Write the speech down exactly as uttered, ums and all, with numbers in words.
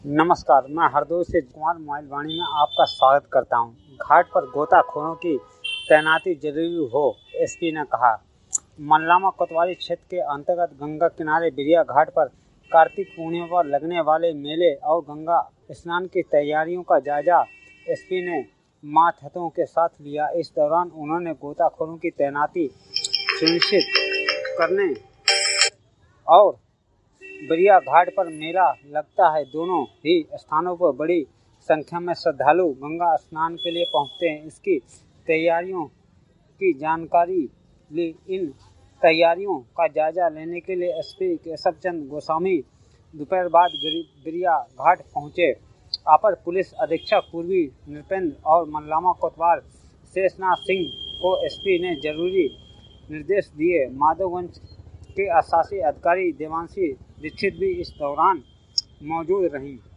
नमस्कार, मैं हरदोई से कुमार मोबाइल वाणी में आपका स्वागत करता हूं। घाट पर गोताखोरों की तैनाती जरूरी हो, एसपी ने कहा। मल्लामा कोतवाली क्षेत्र के अंतर्गत गंगा किनारे बिरिया घाट पर कार्तिक पूर्णिमा पर लगने वाले मेले और गंगा स्नान की तैयारियों का जायजा एसपी ने मातहतों के साथ लिया। इस दौरान उन्होंने गोताखोरों की तैनाती सुनिश्चित करने और बिरिया घाट पर मेला लगता है, दोनों ही स्थानों पर बड़ी संख्या में श्रद्धालु गंगा स्नान के लिए पहुंचते हैं। इसकी तैयारियों की जानकारी ली। इन तैयारियों का जायजा लेने के लिए एसपी केशव चंद्र गोस्वामी दोपहर बाद बिरिया घाट पहुंचे। अपर पुलिस अधीक्षक पूर्वी नृपेंद्र और मल्लामा कोतवाल शेषनाथ सिंह को एसपी ने जरूरी निर्देश दिए। माधोगंज के अशासी अधिकारी देवांशी दीक्षित भी इस दौरान मौजूद रहीं।